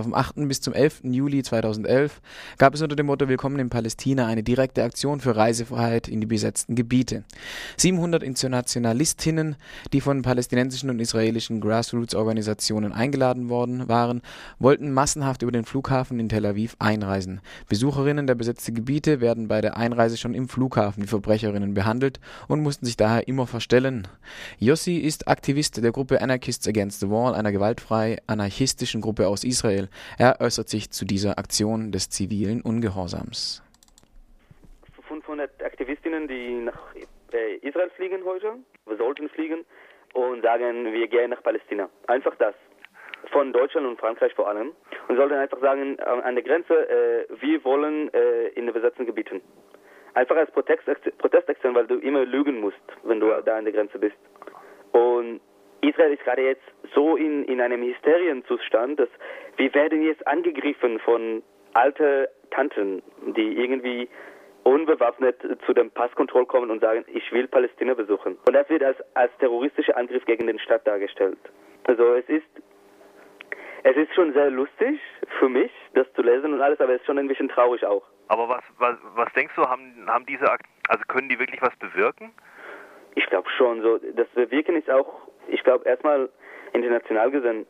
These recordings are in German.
vom 8. bis zum 11. Juli 2011 gab es unter dem Motto Willkommen in Palästina eine direkte Aktion für Reisefreiheit in die besetzten Gebiete. 700 Internationalistinnen, die von palästinensischen und israelischen Grassroots-Organisationen eingeladen worden waren, wollten massenhaft über den Flughafen in Tel Aviv einreisen. Besucherinnen der besetzten Gebiete werden bei der Einreise schon im Flughafen wie Verbrecherinnen behandelt und mussten sich daher immer verstellen. Yossi ist Aktivist der Gruppe Anarchists Against the Wall, einer gewaltfrei anarchistischen Gruppe aus Israel. Er äußert sich zu dieser Aktion des zivilen Ungehorsams. 500 Aktivistinnen, die nach Israel fliegen heute, wir sollten fliegen und sagen, wir gehen nach Palästina. Einfach das. Von Deutschland und Frankreich vor allem. Und sollten einfach sagen, an der Grenze, wir wollen in den besetzten Gebieten. Einfach als Protestaktion, weil du immer lügen musst, wenn du da an der Grenze bist. Und Israel ist gerade jetzt so in einem Hysterienzustand, dass wir werden jetzt angegriffen von alten Tanten, die irgendwie unbewaffnet zu dem Passkontroll kommen und sagen, ich will Palästina besuchen. Und das wird als terroristischer Angriff gegen den Staat dargestellt. Also es ist schon sehr lustig für mich, das zu lesen und alles, aber es ist schon ein bisschen traurig auch. Aber was denkst du, haben diese also können die wirklich was bewirken? Ich glaube schon. So, das Bewirken ist auch, ich glaube erstmal international gesehen,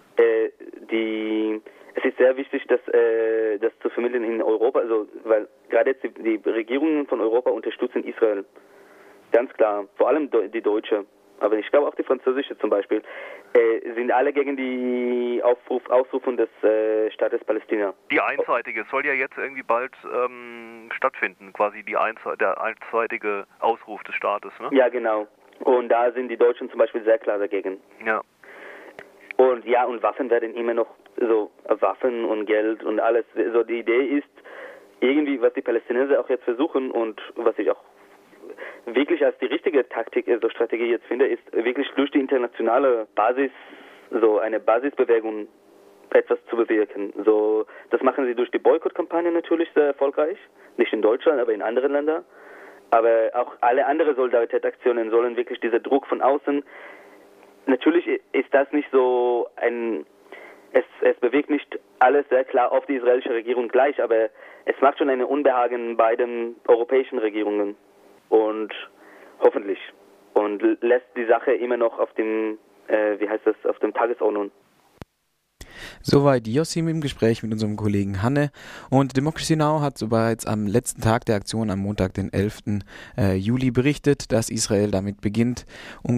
es ist sehr wichtig, das zu vermitteln in Europa, also weil gerade jetzt die Regierungen von Europa unterstützen Israel. Ganz klar, vor allem die Deutsche. Aber ich glaube auch die französische zum Beispiel, sind alle gegen die Ausrufung des Staates Palästina. Die einseitige, es soll ja jetzt irgendwie bald stattfinden, quasi der einseitige Ausruf des Staates, ne? Ja, genau. Und da sind die Deutschen zum Beispiel sehr klar dagegen. Ja. Und ja, und Waffen werden immer noch, so Waffen und Geld und alles. So die Idee ist irgendwie, was die Palästinenser auch jetzt versuchen und was ich auch wirklich als die richtige Taktik, also Strategie jetzt finde, ist wirklich durch die internationale Basis, so eine Basisbewegung etwas zu bewirken. So, das machen sie durch die Boykottkampagne natürlich sehr erfolgreich. Nicht in Deutschland, aber in anderen Ländern. Aber auch alle anderen Solidaritätsaktionen sollen wirklich dieser Druck von außen. Natürlich ist das nicht so es bewegt nicht alles sehr klar auf die israelische Regierung gleich, aber es macht schon eine Unbehagen bei den europäischen Regierungen. Und hoffentlich. Und lässt die Sache immer noch auf dem, auf dem Tagesordnung. Soweit Yossim im Gespräch mit unserem Kollegen Hanne. Und Democracy Now! Hat bereits am letzten Tag der Aktion, am Montag, den 11. Juli, berichtet, dass Israel damit beginnt,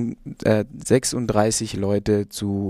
36 Leute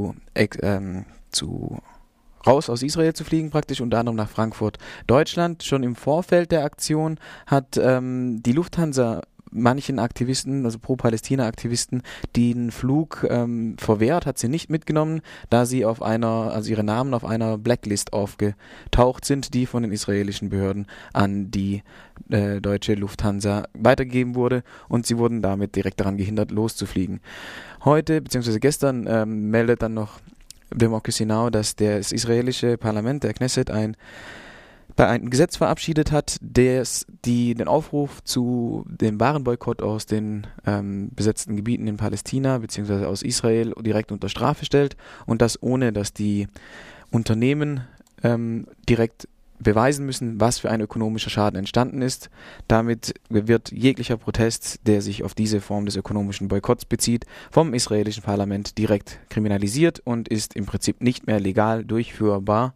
raus aus Israel zu fliegen, praktisch unter anderem nach Frankfurt, Deutschland. Schon im Vorfeld der Aktion hat die Lufthansa manchen Aktivisten, also Pro-Palästina-Aktivisten, den Flug verwehrt, hat sie nicht mitgenommen, da sie ihre Namen auf einer Blacklist aufgetaucht sind, die von den israelischen Behörden an die deutsche Lufthansa weitergegeben wurde, und sie wurden damit direkt daran gehindert, loszufliegen. Heute, beziehungsweise gestern, meldet dann noch Democracy Now!, dass das israelische Parlament, der Knesset, ein Gesetz verabschiedet hat, das den Aufruf zu dem Warenboykott aus den besetzten Gebieten in Palästina bzw. aus Israel direkt unter Strafe stellt, und das ohne, dass die Unternehmen direkt beweisen müssen, was für ein ökonomischer Schaden entstanden ist. Damit wird jeglicher Protest, der sich auf diese Form des ökonomischen Boykotts bezieht, vom israelischen Parlament direkt kriminalisiert und ist im Prinzip nicht mehr legal durchführbar.